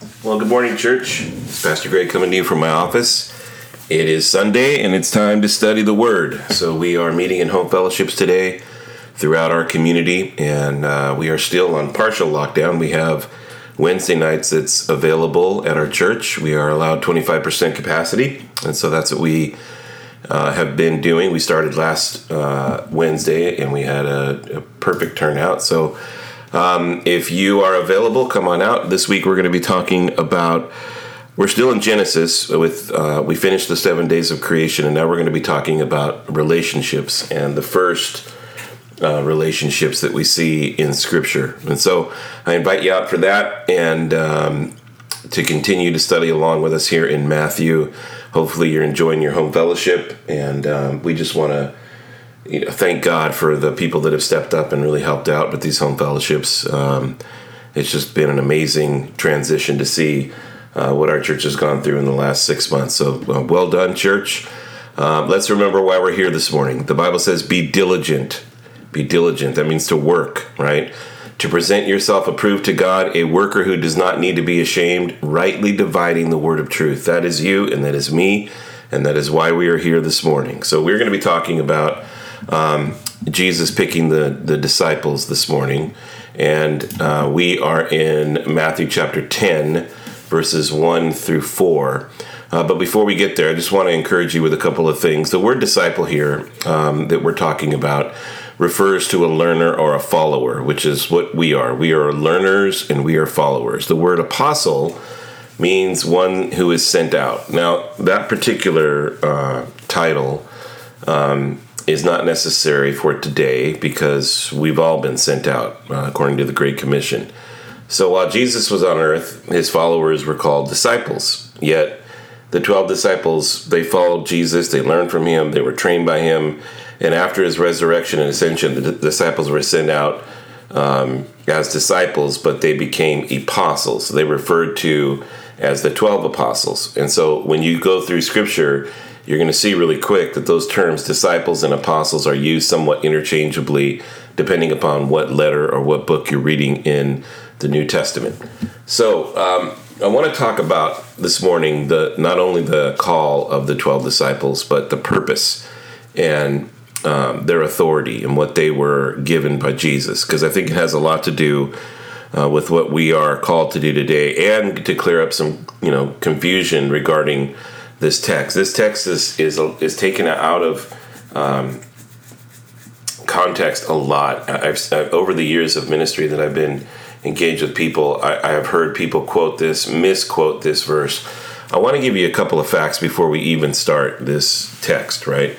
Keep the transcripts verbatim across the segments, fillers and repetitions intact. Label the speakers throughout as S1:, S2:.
S1: Well, good morning, church. It's Pastor Greg coming to you from my office. It is Sunday, and it's time to study the Word. So we are meeting in home fellowships today throughout our community, and uh, we are still on partial lockdown. We have Wednesday nights that's available at our church. We are allowed twenty-five percent capacity, and so that's what we uh, have been doing. We started last uh, Wednesday, and we had a, a perfect turnout. So Um, if you are available, come on out. This week we're going to be talking about, we're still in Genesis with, uh, we finished the seven days of creation, and now we're going to be talking about relationships and the first uh, relationships that we see in Scripture. And so I invite you out for that and um, to continue to study along with us here in Matthew. Hopefully you're enjoying your home fellowship, and um, we just want to You know, thank God for the people that have stepped up and really helped out with these home fellowships. Um, it's just been an amazing transition to see uh, what our church has gone through in the last six months. So uh, well done, church. Uh, let's remember why we're here this morning. The Bible says, be diligent. Be diligent. That means to work, right? To present yourself approved to God, a worker who does not need to be ashamed, rightly dividing the word of truth. That is you, and that is me, and that is why we are here this morning. So we're going to be talking about Um, Jesus picking the, the disciples this morning, and uh, we are in Matthew chapter ten, verses one through four. Uh, but before we get there, I just want to encourage you with a couple of things. The word disciple here um, that we're talking about refers to a learner or a follower, which is what we are. We are learners and we are followers. The word apostle means one who is sent out. Now, that particular uh, title um, is not necessary for today because we've all been sent out uh, according to the Great Commission. So while Jesus was on earth, his followers were called disciples. Yet the twelve disciples, they followed Jesus, they learned from him, they were trained by him, and after his resurrection and ascension, the d- disciples were sent out um, as disciples, but they became apostles. They referred to as the twelve apostles. And so when you go through Scripture, you're going to see really quick that those terms, disciples and apostles, are used somewhat interchangeably depending upon what letter or what book you're reading in the New Testament. So um, I want to talk about this morning the not only the call of the twelve disciples, but the purpose and um, their authority and what they were given by Jesus, because I think it has a lot to do uh, with what we are called to do today, and to clear up some you know confusion regarding this text. This text is is is taken out of um, context a lot. I've, I've over the years of ministry that I've been engaged with people, I, I have heard people quote this, misquote this verse. I want to give you a couple of facts before we even start this text, right?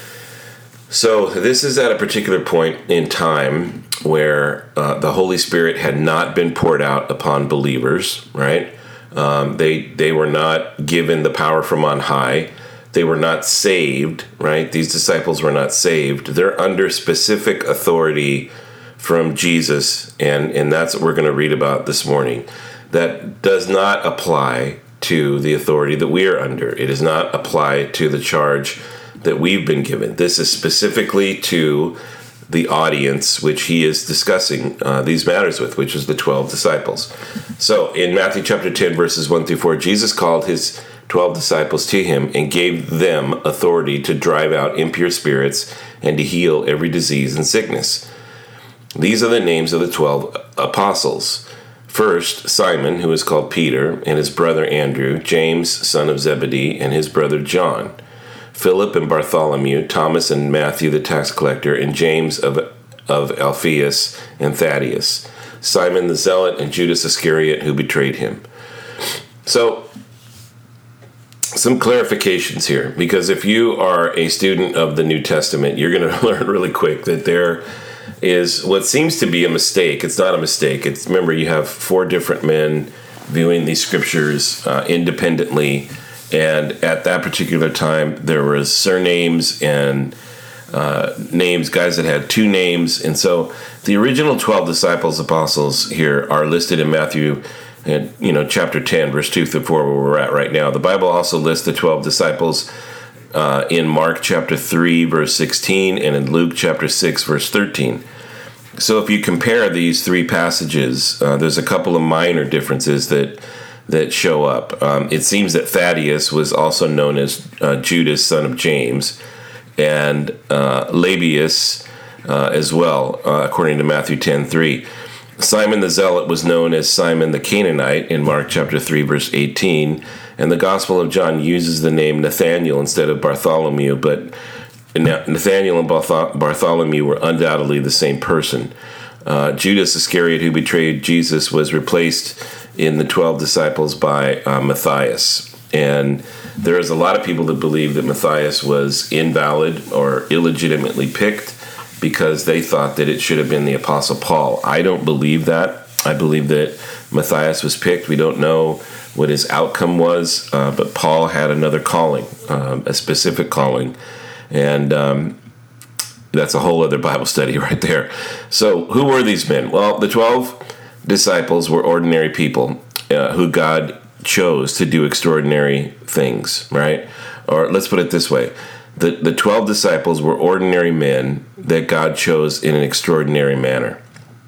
S1: So this is at a particular point in time where uh, the Holy Spirit had not been poured out upon believers, right? Um, they they were not given the power from on high. They were not saved, right? These disciples were not saved. They're under specific authority from Jesus, and, and that's what we're going to read about this morning. That does not apply to the authority that we are under. It does not apply to the charge that we've been given. This is specifically to the audience which he is discussing uh, these matters with, which is the twelve disciples. So in Matthew chapter ten, verses one through four, Jesus called his twelve disciples to him and gave them authority to drive out impure spirits and to heal every disease and sickness. These are the names of the twelve apostles. First, Simon, who is called Peter, and his brother Andrew, James, son of Zebedee, and his brother John, Philip and Bartholomew, Thomas and Matthew the tax collector, and James of, of Alphaeus and Thaddeus, Simon the Zealot, and Judas Iscariot, who betrayed him. So, some clarifications here, because if you are a student of the New Testament, you're going to learn really quick that there is what seems to be a mistake. It's not a mistake. It's, remember, you have four different men viewing these scriptures uh, independently. And at that particular time, there was surnames and uh, names, guys that had two names. And so the original twelve disciples, apostles here are listed in Matthew, and you know, chapter ten, verse two through four, where we're at right now. The Bible also lists the twelve disciples uh, in Mark chapter three, verse sixteen, and in Luke chapter six, verse thirteen. So if you compare these three passages, uh, there's a couple of minor differences that that show up. Um, it seems that Thaddeus was also known as uh, Judas, son of James, and uh, Labius uh, as well, uh, according to Matthew ten three. Simon the Zealot was known as Simon the Canaanite in Mark chapter three, verse eighteen, and the Gospel of John uses the name Nathanael instead of Bartholomew, but Nathanael and Bartholomew were undoubtedly the same person. Uh, Judas Iscariot, who betrayed Jesus, was replaced in the twelve disciples by uh, Matthias. And there is a lot of people that believe that Matthias was invalid or illegitimately picked because they thought that it should have been the Apostle Paul. I don't believe that. I believe that Matthias was picked. We don't know what his outcome was, uh, but Paul had another calling, um, a specific calling. And um, that's a whole other Bible study right there. So who were these men? Well, the twelve disciples were ordinary people uh, who God chose to do extraordinary things, right? Or let's put it this way. The, the twelve disciples were ordinary men that God chose in an extraordinary manner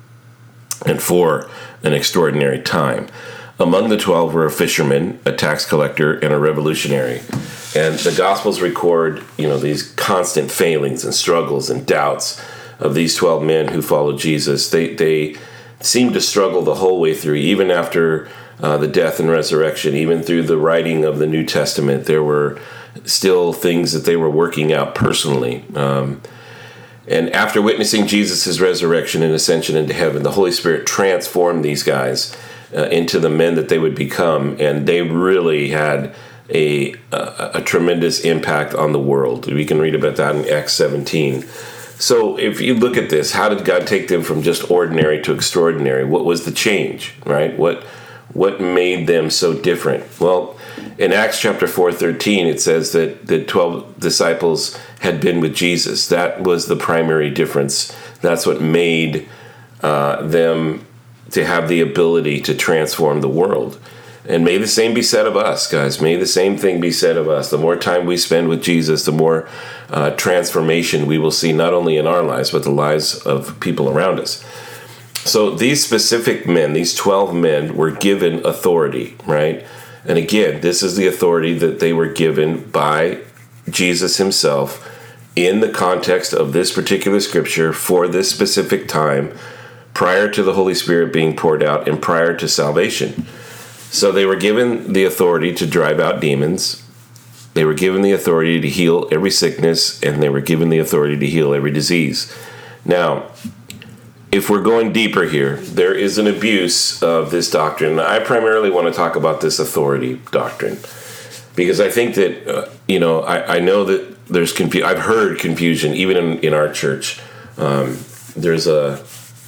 S1: and for an extraordinary time. Among the twelve were a fisherman, a tax collector, and a revolutionary. And the Gospels record, you know, these constant failings and struggles and doubts of these twelve men who followed Jesus. They they seemed to struggle the whole way through, even after uh, the death and resurrection, even through the writing of the New Testament. There were still things that they were working out personally. Um, and after witnessing Jesus' resurrection and ascension into heaven, the Holy Spirit transformed these guys uh, into the men that they would become, and they really had a, a a tremendous impact on the world. We can read about that in Acts seventeen. So if you look at this, how did God take them from just ordinary to extraordinary? What was the change, right? What what made them so different? Well, in Acts chapter four thirteen, it says that the twelve disciples had been with Jesus. That was the primary difference. That's what made uh, them to have the ability to transform the world. And may the same be said of us, guys. May the same thing be said of us. The more time we spend with Jesus, the more uh, transformation we will see, not only in our lives, but the lives of people around us. So these specific men, these twelve men, were given authority, right? And again, this is the authority that they were given by Jesus himself in the context of this particular scripture for this specific time, prior to the Holy Spirit being poured out and prior to salvation. So they were given the authority to drive out demons. They were given the authority to heal every sickness, and they were given the authority to heal every disease. Now, if we're going deeper here, there is an abuse of this doctrine. I primarily want to talk about this authority doctrine because I think that, uh, you know, I, I know that there's confusion. I've heard confusion even in, in our church. Um, there's a...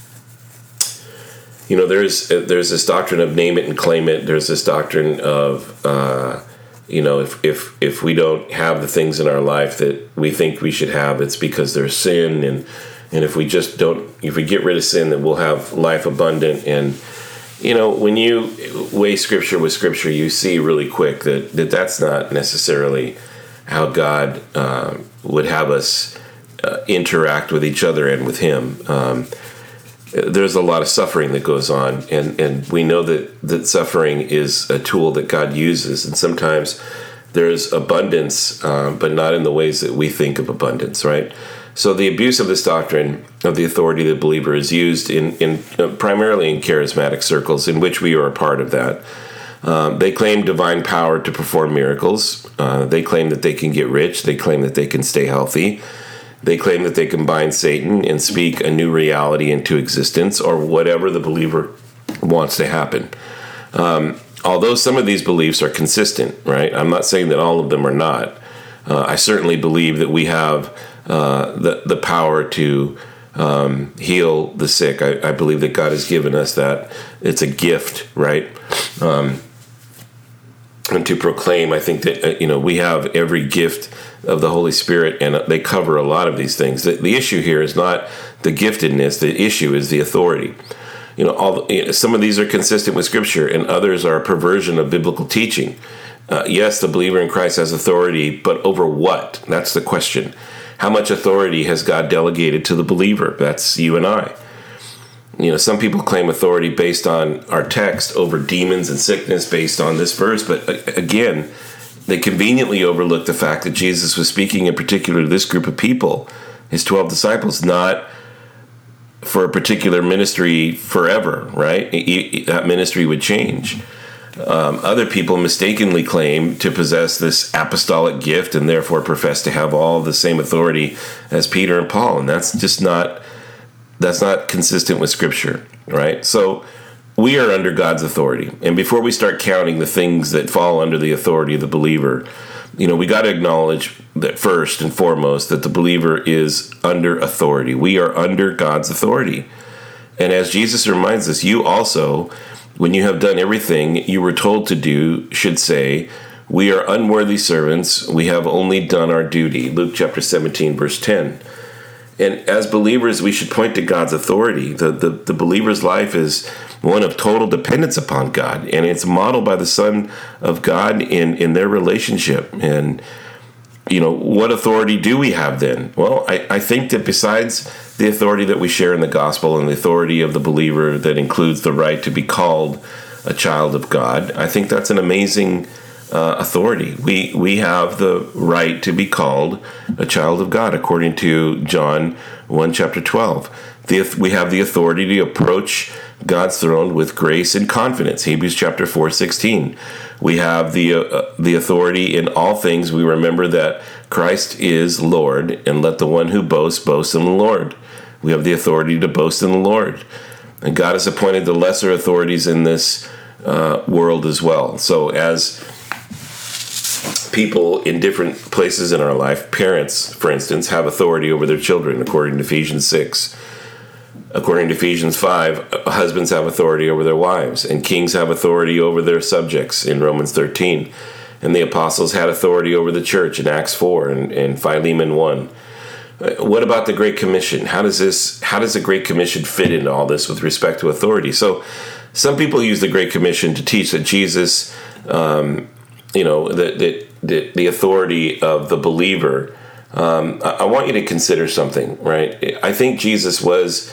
S1: You know, there's there's this doctrine of name it and claim it. There's this doctrine of, uh, you know, if, if if we don't have the things in our life that we think we should have, it's because there's sin. And, and if we just don't, if we get rid of sin, then we'll have life abundant. And, you know, when you weigh Scripture with Scripture, you see really quick that, that that's not necessarily how God uh, would have us uh, interact with each other and with Him. Um There's a lot of suffering that goes on, and, and we know that, that suffering is a tool that God uses, and sometimes there's abundance, um, but not in the ways that we think of abundance, right? So the abuse of this doctrine of the authority of the believer is used in, in uh, primarily in charismatic circles, in which we are a part of that. Um, they claim divine power to perform miracles. Uh, they claim that they can get rich. They claim that they can stay healthy. They claim that they can bind Satan and speak a new reality into existence, or whatever the believer wants to happen. Um, although some of these beliefs are consistent, right? I'm not saying that all of them are not. Uh, I certainly believe that we have uh, the, the power to um, heal the sick. I, I believe that God has given us that. It's a gift, right? Um, and to proclaim, I think that, uh, you know, we have every gift of the Holy Spirit, and they cover a lot of these things. The, the issue here is not the giftedness. The issue is the authority. You know, all you know, some of these are consistent with Scripture, and others are a perversion of biblical teaching. Uh, yes, the believer in Christ has authority, but over what? That's the question. How much authority has God delegated to the believer? That's you and I. you know, some people claim authority based on our text over demons and sickness based on this verse, but again, they conveniently overlook the fact that Jesus was speaking in particular to this group of people, his twelve disciples, not for a particular ministry forever, right? That ministry would change. Um, other people mistakenly claim to possess this apostolic gift and therefore profess to have all the same authority as Peter and Paul, and that's just not that's not consistent with Scripture, right? So we are under God's authority, and before we start counting the things that fall under the authority of the believer, you know, we got to acknowledge that first and foremost that the believer is under authority. We are under God's authority, and as Jesus reminds us, you also, when you have done everything you were told to do, should say, "We are unworthy servants. We have only done our duty." Luke chapter seventeen, verse ten. And as believers, we should point to God's authority. The, the, the believer's life is one of total dependence upon God, and it's modeled by the Son of God in, in their relationship. And, you know, what authority do we have then? Well, I, I think that besides the authority that we share in the gospel and the authority of the believer that includes the right to be called a child of God, I think that's an amazing uh, authority. We we have the right to be called a child of God, according to John one, chapter twelve. The, we have the authority to approach God's throne with grace and confidence, Hebrews chapter four, sixteen. We have the uh, the authority in all things. We remember that Christ is Lord, and let the one who boasts boast in the Lord. We have the authority to boast in the Lord. And God has appointed the lesser authorities in this uh, world as well. So as people in different places in our life, parents, for instance, have authority over their children, according to Ephesians six. According to Ephesians five, husbands have authority over their wives, and kings have authority over their subjects in Romans thirteen. And the apostles had authority over the church in Acts four and, and Philemon one. What about the Great Commission? How does this? How does the Great Commission fit into all this with respect to authority? So, some people use the Great Commission to teach that Jesus, um, you know, that that the, the authority of the believer. Um, I, I want you to consider something, right? I think Jesus was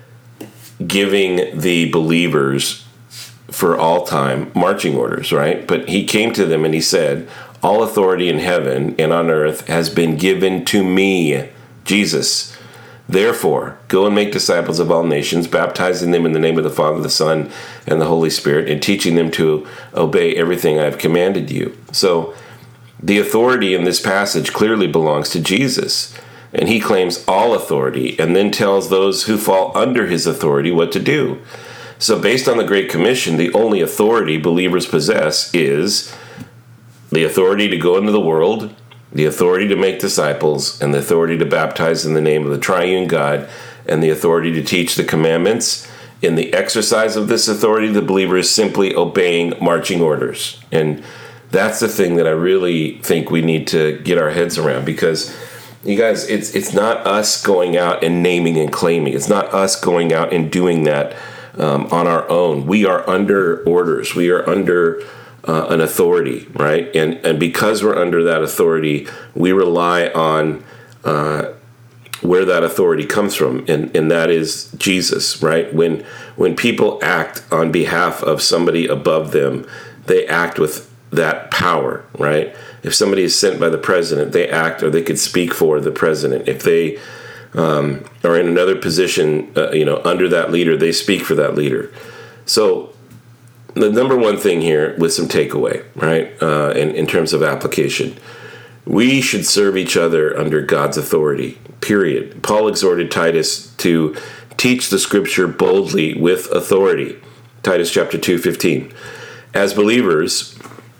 S1: giving the believers for all time marching orders, right? But he came to them and he said, "All authority in heaven and on earth has been given to me." Jesus. Therefore, go and make disciples of all nations, baptizing them in the name of the Father, the Son, and the Holy Spirit, and teaching them to obey everything I have commanded you. So, the authority in this passage clearly belongs to Jesus, and he claims all authority, and then tells those who fall under his authority what to do. So, based on the Great Commission, the only authority believers possess is the authority to go into the world, the authority to make disciples, and the authority to baptize in the name of the triune God, and the authority to teach the commandments. In the exercise of this authority, the believer is simply obeying marching orders. And that's the thing that I really think we need to get our heads around, because, you guys, it's it's not us going out and naming and claiming. It's not us going out and doing that um, on our own. We are under orders. We are under Uh, an authority, right? And and because we're under that authority, we rely on uh, where that authority comes from, and, and that is Jesus, right? When when people act on behalf of somebody above them, they act with that power, right? If somebody is sent by the president, they act, or they could speak for the president. If they um, are in another position, uh, you know, under that leader, they speak for that leader. So the number one thing here with some takeaway, right, uh, in, in terms of application, we should serve each other under God's authority, period. Paul exhorted Titus to teach the scripture boldly with authority, Titus chapter two, fifteen. As believers,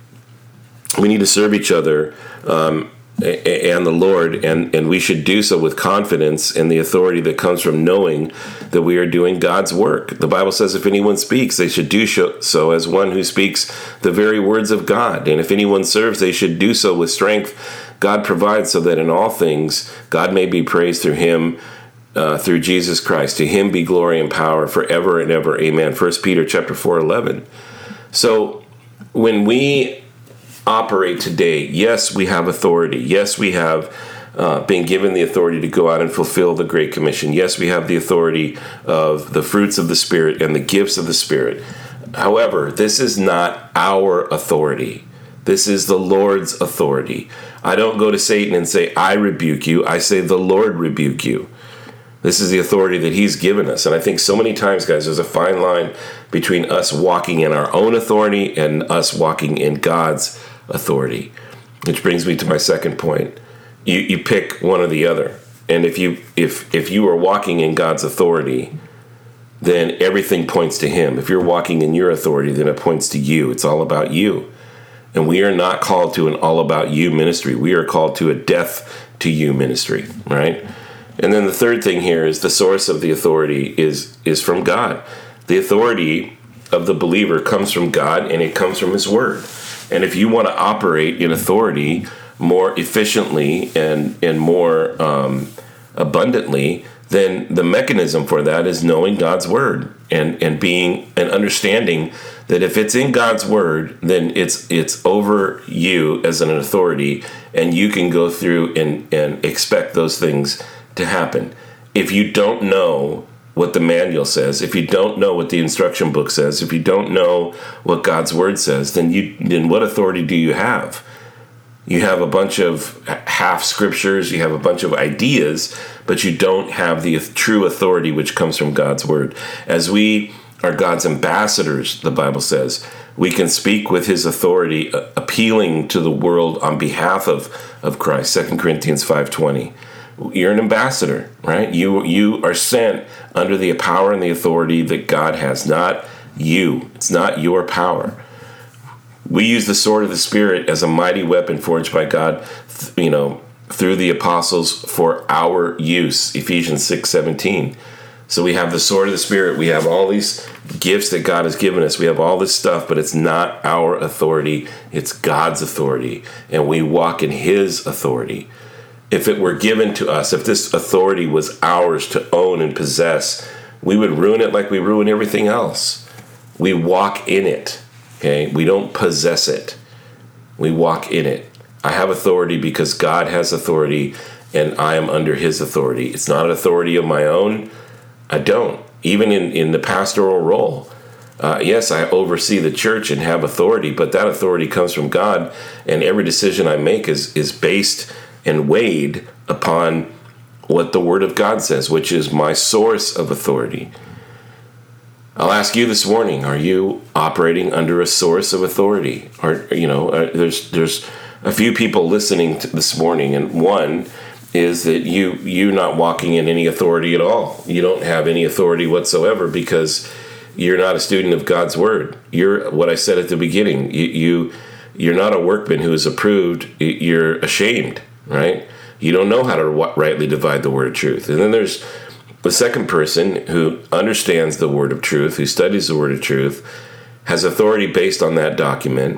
S1: we need to serve each other um, and the Lord, and, and we should do so with confidence and the authority that comes from knowing that we are doing God's work. The Bible says if anyone speaks, they should do so as one who speaks the very words of God. And if anyone serves, they should do so with strength God provides, so that in all things God may be praised through him, uh, through Jesus Christ. To him be glory and power forever and ever. Amen. First Peter chapter four, eleven. So when we operate today, yes, we have authority. Yes, we have uh, being given the authority to go out and fulfill the Great Commission. Yes, we have the authority of the fruits of the Spirit and the gifts of the Spirit. However, this is not our authority. This is the Lord's authority. I don't go to Satan and say, I rebuke you. I say, the Lord rebuke you. This is the authority that he's given us. And I think so many times, guys, there's a fine line between us walking in our own authority and us walking in God's authority. Which brings me to my second point. You you pick one or the other. And if you if if you are walking in God's authority, then everything points to him. If you're walking in your authority, then it points to you. It's all about you. And we are not called to an all about you ministry. We are called to a death to you ministry, right? And then the third thing here is the source of the authority is is from God. The authority of the believer comes from God, and it comes from his word. And if you want to operate in authority more efficiently and, and more um, abundantly, then the mechanism for that is knowing God's word and, and being and understanding that if it's in God's word, then it's it's over you as an authority, and you can go through and, and expect those things to happen. If you don't know what the manual says, if you don't know what the instruction book says, if you don't know what God's word says, then you then what authority do you have? You have a bunch of half scriptures, you have a bunch of ideas, but you don't have the true authority which comes from God's word. As we are God's ambassadors, the Bible says, we can speak with his authority, appealing to the world on behalf of, of Christ. Second Corinthians five twenty. You're an ambassador, right? You you are sent under the power and the authority that God has, not you. It's not your power. We use the sword of the Spirit as a mighty weapon forged by God, you know, through the apostles for our use. Ephesians six seventeen. So we have the sword of the Spirit. We have all these gifts that God has given us. We have all this stuff, but it's not our authority. It's God's authority, and we walk in his authority. If it were given to us, if this authority was ours to own and possess, we would ruin it like we ruin everything else. We walk in it, okay? We don't possess it. We walk in it. I have authority because God has authority, and I am under his authority. It's not an authority of my own. I don't. Even in, in the pastoral role. Uh, yes, I oversee the church and have authority, but that authority comes from God, and every decision I make is is based and weighed upon what the Word of God says, which is my source of authority. I'll ask you this morning: are you operating under a source of authority? Or you know, uh, there's there's a few people listening to this morning, and one is that you you're not walking in any authority at all. You don't have any authority whatsoever because you're not a student of God's Word. You're what I said at the beginning. You, you you're not a workman who is approved. You're ashamed. Right? You don't know how to rightly divide the word of truth. And then there's the second person who understands the word of truth, who studies the word of truth, has authority based on that document,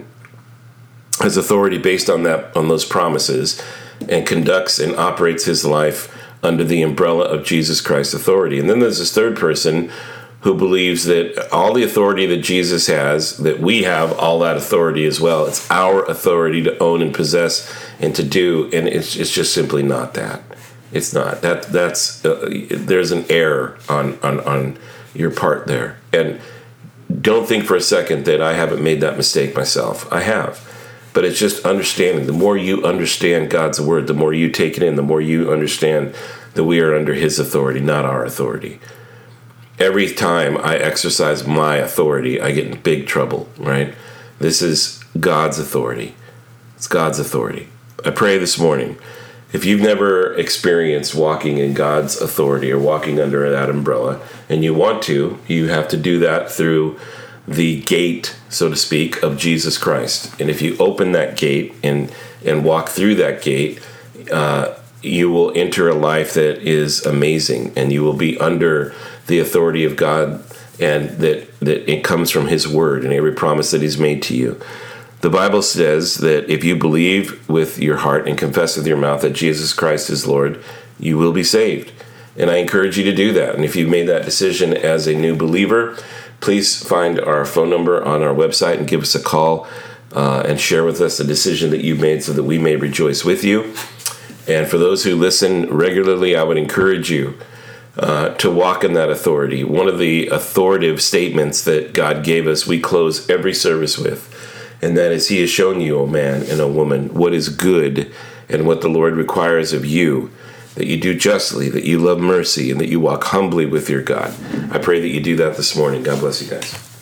S1: has authority based on that on those promises, and conducts and operates his life under the umbrella of Jesus Christ's authority. And then there's this third person who believes that all the authority that Jesus has, that we have all that authority as well. It's our authority to own and possess and to do, and it's it's just simply not that. It's not. That that's uh, there's an error on, on on your part there. And don't think for a second that I haven't made that mistake myself. I have. But it's just understanding. The more you understand God's word, the more you take it in, the more you understand that we are under his authority, not our authority. Every time I exercise my authority, I get in big trouble, right? This is God's authority. It's God's authority. I pray this morning, if you've never experienced walking in God's authority or walking under that umbrella, and you want to, you have to do that through the gate, so to speak, of Jesus Christ. And if you open that gate and, and walk through that gate, uh, you will enter a life that is amazing, and you will be under the authority of God, and that, that it comes from his word and every promise that he's made to you. The Bible says that if you believe with your heart and confess with your mouth that Jesus Christ is Lord, you will be saved. And I encourage you to do that. And if you've made that decision as a new believer, please find our phone number on our website and give us a call uh, and share with us the decision that you've made so that we may rejoice with you. And for those who listen regularly, I would encourage you uh, to walk in that authority. One of the authoritative statements that God gave us, we close every service with, and that is, He has shown you, O man and O woman, what is good and what the Lord requires of you, that you do justly, that you love mercy, and that you walk humbly with your God. I pray that you do that this morning. God bless you guys.